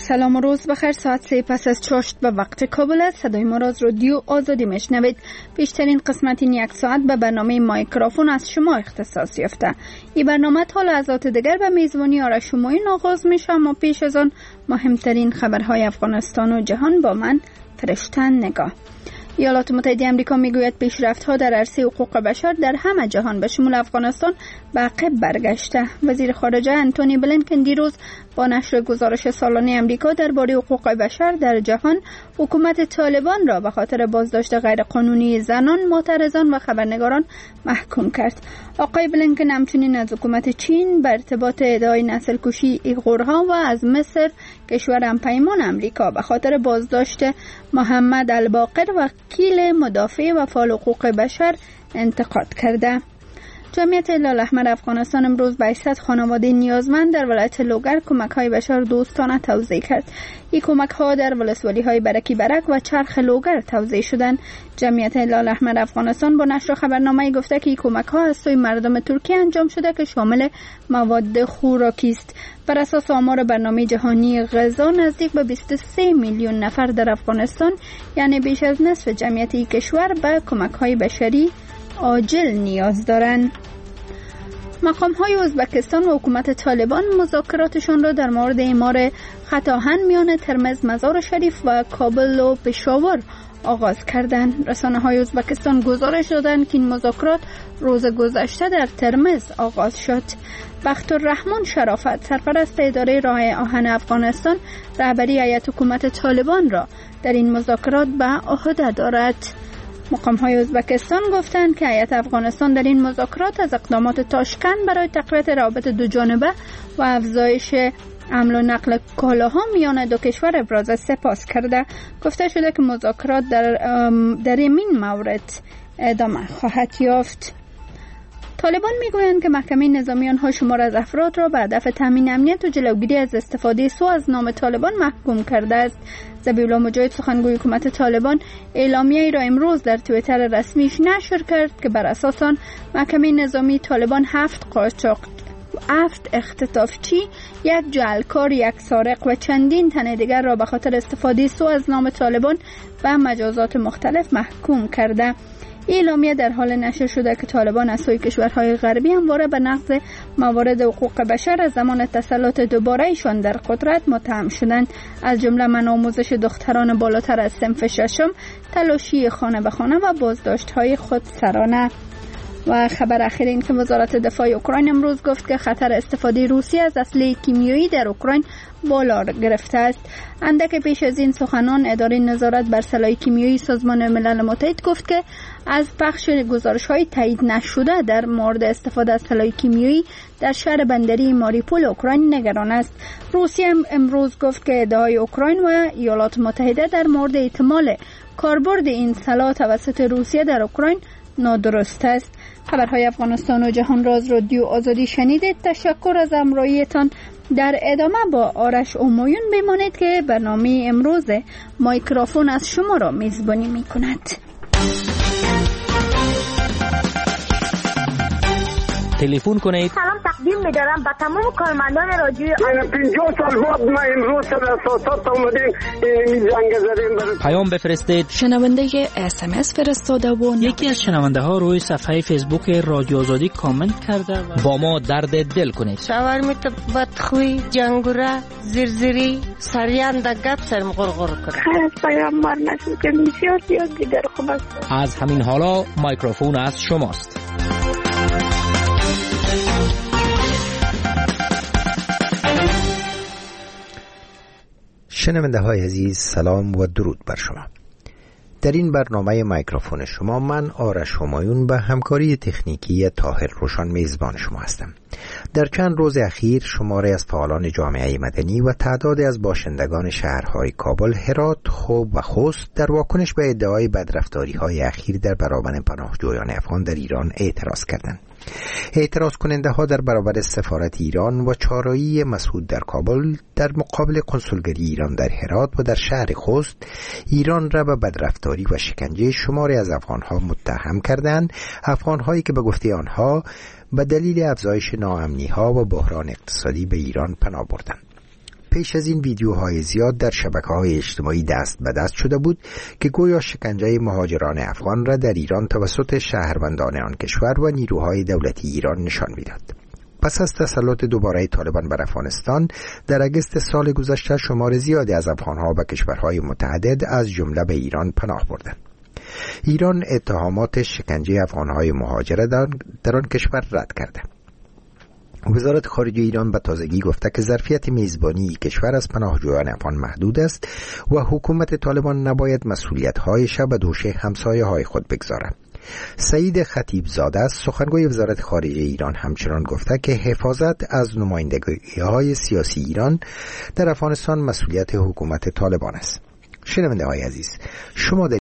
سلام و روز بخیر. ساعت 3 پس از چاشت به وقت کابل است. صدای ما را از رادیو آزادی میشنوید. بیشترین قسمت این یک ساعت به برنامه مایکروفون از شما اختصاص یافته. این برنامه تا لحظات دیگر به میزبانی آرش شمایون آغاز میشه، اما پیش از آن مهمترین خبرهای افغانستان و جهان با من فرشته نگاه. ایالات متحده آمریکا میگوید پیشرفت‌ها در عرصه حقوق بشر در همه جهان به شمول افغانستان به عقب برگشته. وزیر خارجه انتونی بلینکن دیروز با نشر گزارش سالانه آمریکا درباره حقوق بشر در جهان حکومت طالبان را به خاطر بازداشت غیرقانونی زنان، معترضان و خبرنگاران محکوم کرد. آقای بلینکن همچنین از حکومت چین به ارتباط ادعای نسل کشی ایغورها و از مصر کشور همپیمان آمریکا به خاطر بازداشت محمد الباقر وکیل مدافع و فعال حقوق بشر انتقاد کرده. جمعیت هلال احمر افغانستان امروز به 800 خانواده نیازمند در ولایت لوگر کمک‌های بشر دوستانه توزیع کرد. این کمک‌ها در ولسوالی‌های برکی برک و چرخ لوگر توزیع شدند. جمعیت هلال احمر افغانستان با نشر خبرنامه‌ای گفته که این کمک‌ها از سوی مردم ترکیه انجام شده که شامل مواد خوراکی است. بر اساس آمار برنامه جهانی غذا نزدیک به 23 میلیون نفر در افغانستان، یعنی بیش از نصف جمعیت این کشور، به کمک‌های بشری عاجل نیاز دارند. مقام‌های ازبکستان و حکومت طالبان مذاکراتشان را در مورد اعمار خط آهن میان ترمز مزار شریف و کابل و پشاور آغاز کردند. رسانه‌های ازبکستان گزارش دادند که این مذاکرات روز گذشته در ترمز آغاز شد. بختالرحمن شرافت، سرپرست اداره راه آهن افغانستان، رهبری هیئت حکومت طالبان را در این مذاکرات به عهده دارد. مقام‌های ازبکستان گفتند که هیئت افغانستان در این مذاکرات از اقدامات تاشکند برای تقویت روابط دو جانبه و افزایش حمل و نقل کالاها میان دو کشور ابراز سپاس کرده. گفته شده که مذاکرات در این مورد ادامه خواهد یافت. طالبان میگویند که محکمه نظامی آنها شمار از افراد را به هدف تامین امنیت و جلوگیری از استفاده سوء از نام طالبان محکوم کرده است. ذبیحالله مجاهد، سخنگوی حکومت طالبان، اعلامیه‌ای را امروز در توییتر رسمیش نشر کرد که بر اساس آن محکمه نظامی طالبان 7 اختطافچی، 1 جعلکار، 1 سارق و چندین تن دیگر را به خاطر استفاده سوء از نام طالبان و مجازات مختلف محکوم کرده. اعلامیه در حال نشر شده که طالبان از سوی کشورهای غربی همواره به نقض موارد حقوق بشر از زمان تسلط دوباره ایشان در قدرت متهم شدند، از جمله منع آموزش دختران بالاتر از صنف ششم، تلاشی خانه به خانه و بازداشت‌های خودسرانه. و خبر اخیر این که وزارت دفاع اوکراین امروز گفت که خطر استفاده روسیه از اسلحه کیمیایی در اوکراین بالا گرفته است. اندک پیش از این سخنان اداره نظارت بر سلاح کیمیایی سازمان ملل متحد گفت که از پخش گزارش‌های تایید نشده در مورد استفاده از سلاح کیمیایی در شهر بندری ماریپول اوکراین نگران است. روسیه امروز گفت که ادعای اوکراین و ایالات متحده در مورد احتمال کاربرد این سلاح توسط روسیه در اوکراین نادرست است. خبرهای افغانستان و جهان را از رادیو آزادی شنیدید. تشکر از همراهیتان. در ادامه با آرش شمایون بمانید که برنامه امروز مایکروفون از شما را میزبانی می کند. تلفن کنید. سلام تقدیم می‌دارم به تمام کارمندان رادیو. 50 سال بعد ما امروز در اساسات اومدیم این زنگ زدیم. پیام بفرستید. شنونده SMS فرستاده و یکی از شنونده ها روی صفحه فیسبوک رادیو آزادی کامنت کرده با ما درد دل کنید. شاورمیت بدخوی، جنگوره، زرزری، سریان در گپ سرم غرغر کنه. خیلی پیام مار نشد که بسیار دیگر خوب است. از همین حالا مایکروفون از شماست. شنونده های عزیز، سلام و درود بر شما. در این برنامه مایکروفون شما من آرش شمایون به همکاری تکنیکی طاهر روشان میزبان شما هستم. در چند روز اخیر شماری از فعالان جامعه مدنی و تعدادی از باشندگان شهرهای کابل، هرات، خوب و خوست در واکنش به ادعای بدرفتاری‌های اخیر در برابر پناهجویان افغان در ایران اعتراض کردند. اعتراض کننده ها در برابر سفارت ایران و چارایی مسعود در کابل در مقابل کنسولگری ایران در هرات و در شهر خوست ایران را به بدرفتاری و شکنجه شماری از افغانها متهم کردند، افغانهایی که به گفته آنها به دلیل افزایش ناامنی‌ها و بحران اقتصادی به ایران پناه بردند. پیش از این ویدیوهای زیاد در شبکه‌های اجتماعی دست به دست شده بود که گویا شکنجه مهاجران افغان را در ایران توسط شهروندان آن کشور و نیروهای دولتی ایران نشان می‌داد. پس از تسلط دوباره طالبان بر افغانستان در اگست سال گذشته شمار زیادی از افغان‌ها به کشورهای متعدد از جمله به ایران پناه بردند. ایران اتهامات شکنجه افغان‌های مهاجر در آن کشور رد کرده. وزارت خارجه ایران به تازگی گفته که ظرفیت میزبانی کشور از پناهجویان افغان محدود است و حکومت طالبان نباید مسئولیت‌هایش به دوش همسایه‌های خود بگذارد. سعید خطیبزاده سخنگوی وزارت خارجه ایران همچنان گفته که حفاظت از نمایندگی‌های سیاسی ایران در افغانستان مسئولیت حکومت طالبان است. شنونده های عزیز، شما در